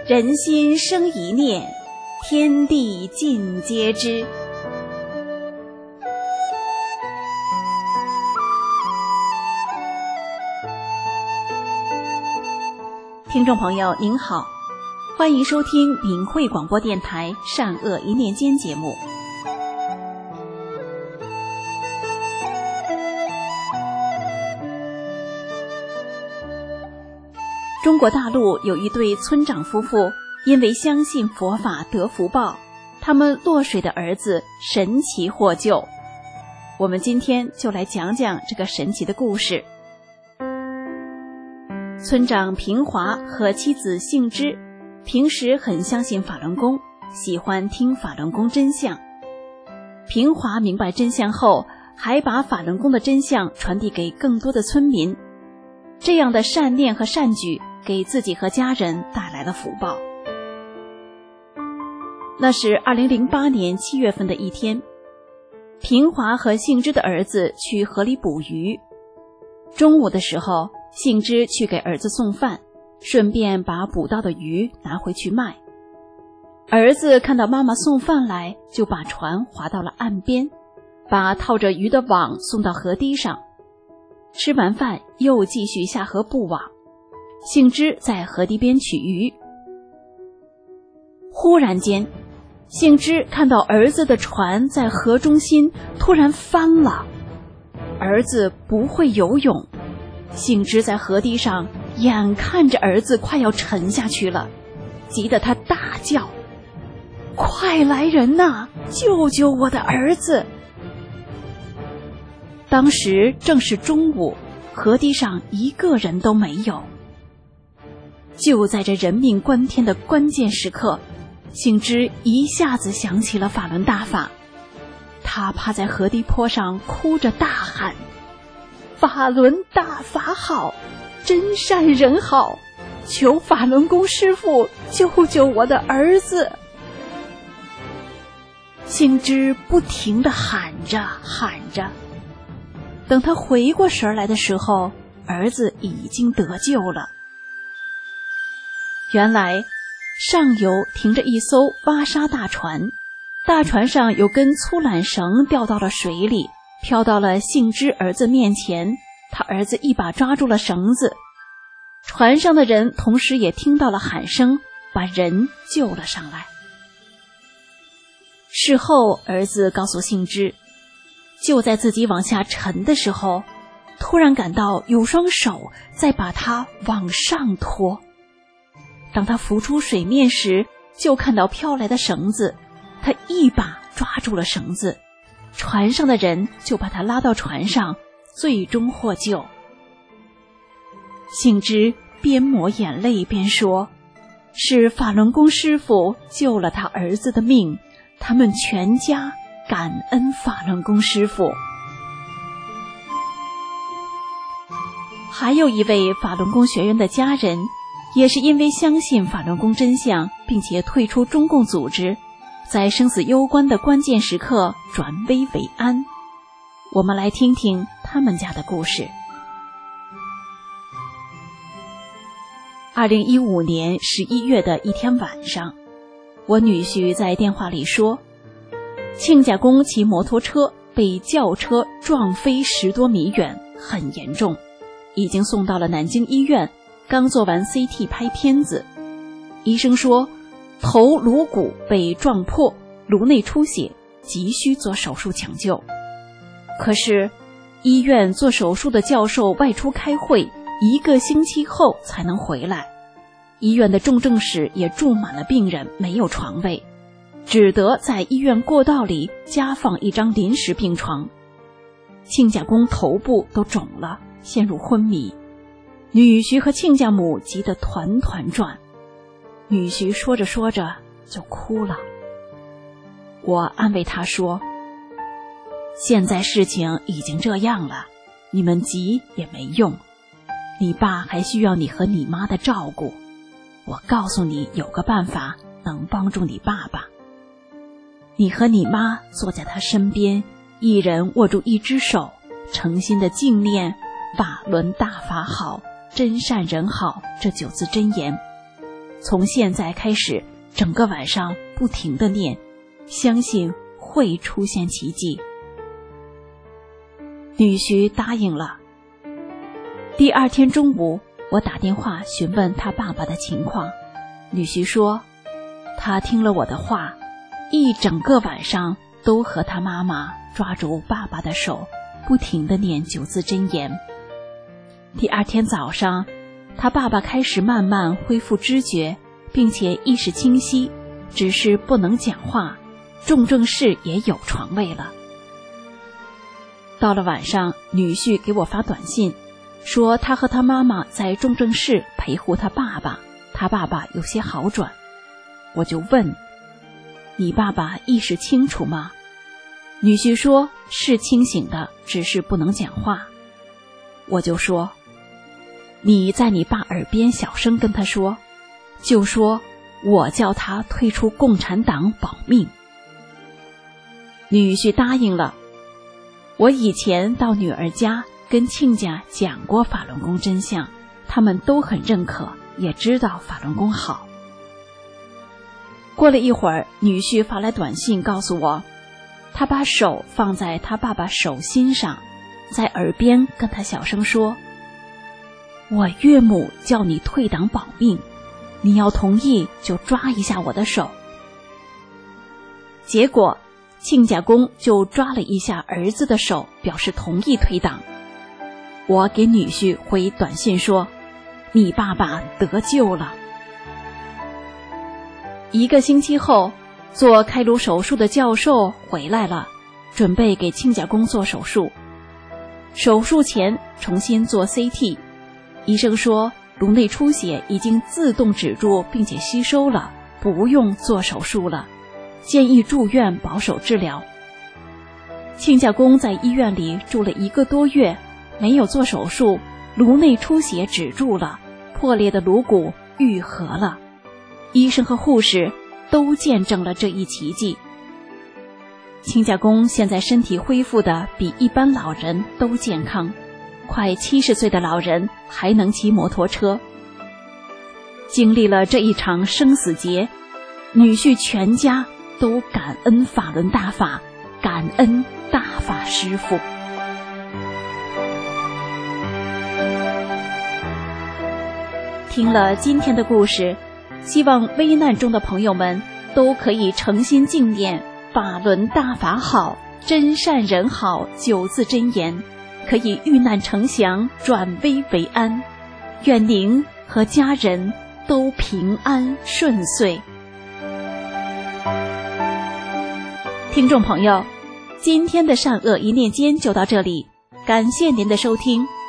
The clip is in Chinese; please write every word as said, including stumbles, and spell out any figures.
人心生一念，天地尽皆知。听众朋友您好，欢迎收听明慧广播电台善恶一念间节目。中国大陆有一对村长夫妇，因为相信佛法得福报，他们落水的儿子神奇获救。我们今天就来讲讲这个神奇的故事。村长平华和妻子幸之平时很相信法轮功，喜欢听法轮功真相。平华明白真相后，还把法轮功的真相传递给更多的村民。这样的善念和善举给自己和家人带来了福报。那是二零零八年七月份的一天，平华和幸之的儿子去河里捕鱼。中午的时候，幸之去给儿子送饭，顺便把捕到的鱼拿回去卖。儿子看到妈妈送饭来，就把船划到了岸边，把套着鱼的网送到河堤上。吃完饭又继续下河布网，幸之在河堤边取鱼。忽然间，幸之看到儿子的船在河中心突然翻了。儿子不会游泳，幸之在河堤上眼看着儿子快要沉下去了，急得他大叫：快来人呐，救救我的儿子！当时正是中午，河堤上一个人都没有。就在这人命关天的关键时刻，幸之一下子想起了法轮大法。他趴在河堤坡上哭着大喊：法轮大法好，真善人好，求法轮功师父救救我的儿子！幸之不停地喊着喊着，等他回过神来的时候，儿子已经得救了。原来上游停着一艘挖沙大船，大船上有根粗缆绳掉到了水里，飘到了幸之儿子面前，他儿子一把抓住了绳子。船上的人同时也听到了喊声，把人救了上来。事后儿子告诉幸之，就在自己往下沉的时候，突然感到有双手在把他往上拖。当他浮出水面时，就看到飘来的绳子，他一把抓住了绳子，船上的人就把他拉到船上，最终获救。幸之边抹眼泪边说，是法轮功师父救了他儿子的命，他们全家感恩法轮功师父。还有一位法轮功学员的家人，也是因为相信法轮功真相，并且退出中共组织，在生死攸关的关键时刻转危为安。我们来听听他们家的故事。二零一五年十一月的一天晚上，我女婿在电话里说，亲家公骑摩托车被轿车撞飞十多米远，很严重，已经送到了南京医院，刚做完 C T 拍片子。医生说头颅骨被撞破，颅内出血，急需做手术抢救。可是医院做手术的教授外出开会，一个星期后才能回来。医院的重症室也住满了病人，没有床位，只得在医院过道里加放一张临时病床。亲家公头部都肿了，陷入昏迷。女婿和亲家母急得团团转，女婿说着说着就哭了。我安慰他说，现在事情已经这样了，你们急也没用，你爸还需要你和你妈的照顾，我告诉你有个办法能帮助你爸爸。你和你妈坐在他身边，一人握住一只手，诚心的敬念法轮大法好，真善人好这九字真言， 从现在开始整个晚上不停地念，相信会出现奇迹。女婿答应了。第二天中午，我打电话询问他爸爸的情况，女婿说他听了我的话，一整个晚上都和他妈妈抓住爸爸的手，不停地念九字真言。第二天早上，他爸爸开始慢慢恢复知觉，并且意识清晰，只是不能讲话，重症室也有床位了。到了晚上，女婿给我发短信，说他和他妈妈在重症室陪护他爸爸，他爸爸有些好转。我就问，你爸爸意识清楚吗？女婿说是清醒的，只是不能讲话。我就说，你在你爸耳边小声跟他说，就说我叫他退出共产党保命。女婿答应了。我以前到女儿家跟亲家讲过法轮功真相，他们都很认可，也知道法轮功好。过了一会儿，女婿发来短信告诉我，他把手放在他爸爸手心上，在耳边跟他小声说，我岳母叫你退党保命，你要同意就抓一下我的手。结果亲家公就抓了一下儿子的手，表示同意退党。我给女婿回短信说，你爸爸得救了。一个星期后，做开颅手术的教授回来了，准备给亲家公做手术。手术前重新做 C T， 医生说颅内出血已经自动止住并且吸收了，不用做手术了，建议住院保守治疗。亲家公在医院里住了一个多月，没有做手术，颅内出血止住了，破裂的颅骨愈合了。医生和护士都见证了这一奇迹。亲家公现在身体恢复的比一般老人都健康，快七十岁的老人还能骑摩托车。经历了这一场生死劫，女婿全家都感恩法轮大法，感恩大法师父。听了今天的故事，希望危难中的朋友们都可以诚心敬念法轮大法好，真善人好九字真言，可以遇难成祥，转危为安。愿您和家人都平安顺遂。听众朋友，今天的善恶一念间就到这里，感谢您的收听，